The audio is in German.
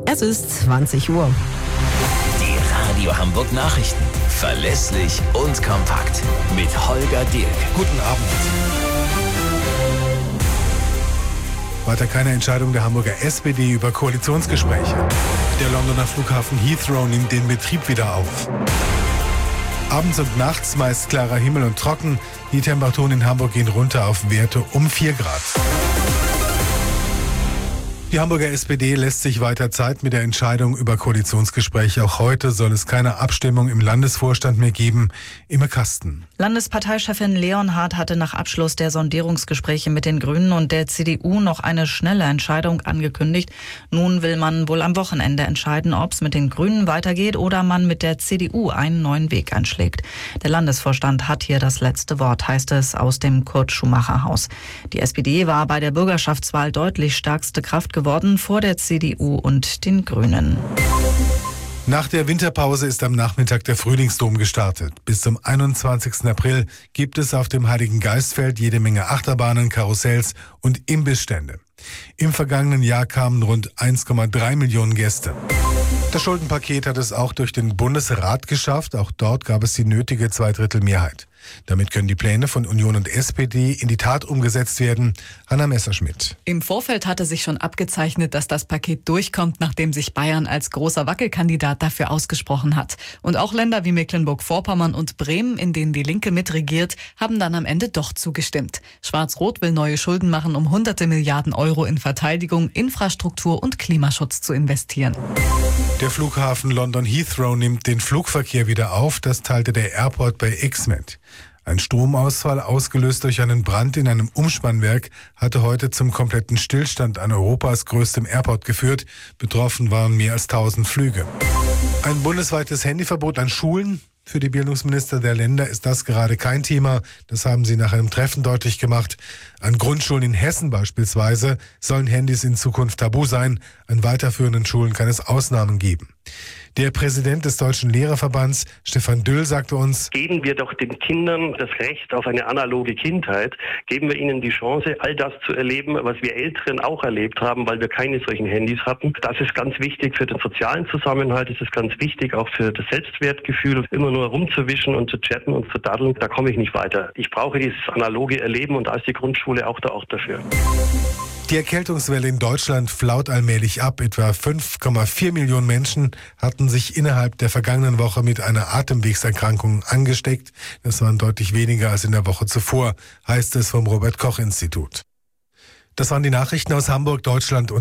Es ist 20 Uhr. Die Radio Hamburg Nachrichten. Verlässlich und kompakt. Mit Holger Dirk. Guten Abend. Weiter keine Entscheidung der Hamburger SPD über Koalitionsgespräche. Der Londoner Flughafen Heathrow nimmt den Betrieb wieder auf. Abends und nachts meist klarer Himmel und trocken. Die Temperaturen in Hamburg gehen runter auf Werte um 4 Grad. Die Hamburger SPD lässt sich weiter Zeit mit der Entscheidung über Koalitionsgespräche. Auch heute soll es keine Abstimmung im Landesvorstand mehr geben. Imme Kasten. Landesparteichefin Leonhardt hatte nach Abschluss der Sondierungsgespräche mit den Grünen und der CDU noch eine schnelle Entscheidung angekündigt. Nun will man wohl am Wochenende entscheiden, ob es mit den Grünen weitergeht oder man mit der CDU einen neuen Weg einschlägt. Der Landesvorstand hat hier das letzte Wort, heißt es aus dem Kurt-Schumacher-Haus. Die SPD war bei der Bürgerschaftswahl deutlich stärkste Kraft geworden vor der CDU und den Grünen. Nach der Winterpause ist am Nachmittag der Frühlingsdom gestartet. Bis zum 21. April gibt es auf dem Heiligen Geistfeld jede Menge Achterbahnen, Karussells und Imbissstände. Im vergangenen Jahr kamen rund 1,3 Millionen Gäste. Das Schuldenpaket hat es auch durch den Bundesrat geschafft. Auch dort gab es die nötige 2/3 Mehrheit. Damit können die Pläne von Union und SPD in die Tat umgesetzt werden. Hanna Messerschmidt. Im Vorfeld hatte sich schon abgezeichnet, dass das Paket durchkommt, nachdem sich Bayern als großer Wackelkandidat dafür ausgesprochen hat. Und auch Länder wie Mecklenburg-Vorpommern und Bremen, in denen die Linke mitregiert, haben dann am Ende doch zugestimmt. Schwarz-Rot will neue Schulden machen, um hunderte Milliarden Euro in Verteidigung, Infrastruktur und Klimaschutz zu investieren. Der Flughafen London Heathrow nimmt den Flugverkehr wieder auf, das teilte der Airport bei X mit. Ein Stromausfall, ausgelöst durch einen Brand in einem Umspannwerk, hatte heute zum kompletten Stillstand an Europas größtem Airport geführt. Betroffen waren mehr als 1000 Flüge. Ein bundesweites Handyverbot an Schulen? Für die Bildungsminister der Länder ist das gerade kein Thema. Das haben sie nach einem Treffen deutlich gemacht. An Grundschulen in Hessen beispielsweise sollen Handys in Zukunft tabu sein. An weiterführenden Schulen kann es Ausnahmen geben. Der Präsident des Deutschen Lehrerverbands, Stefan Düll, sagte uns: Geben wir doch den Kindern das Recht auf eine analoge Kindheit. Geben wir ihnen die Chance, all das zu erleben, was wir Älteren auch erlebt haben, weil wir keine solchen Handys hatten. Das ist ganz wichtig für den sozialen Zusammenhalt. Das ist ganz wichtig auch für das Selbstwertgefühl. Immer nur rumzuwischen und zu chatten und zu daddeln, da komme ich nicht weiter. Ich brauche dieses analoge Erleben und da ist die Grundschule auch der Ort dafür. Die Erkältungswelle in Deutschland flaut allmählich ab. Etwa 5,4 Millionen Menschen hatten sich innerhalb der vergangenen Woche mit einer Atemwegserkrankung angesteckt. Das waren deutlich weniger als in der Woche zuvor, heißt es vom Robert-Koch-Institut. Das waren die Nachrichten aus Hamburg, Deutschland und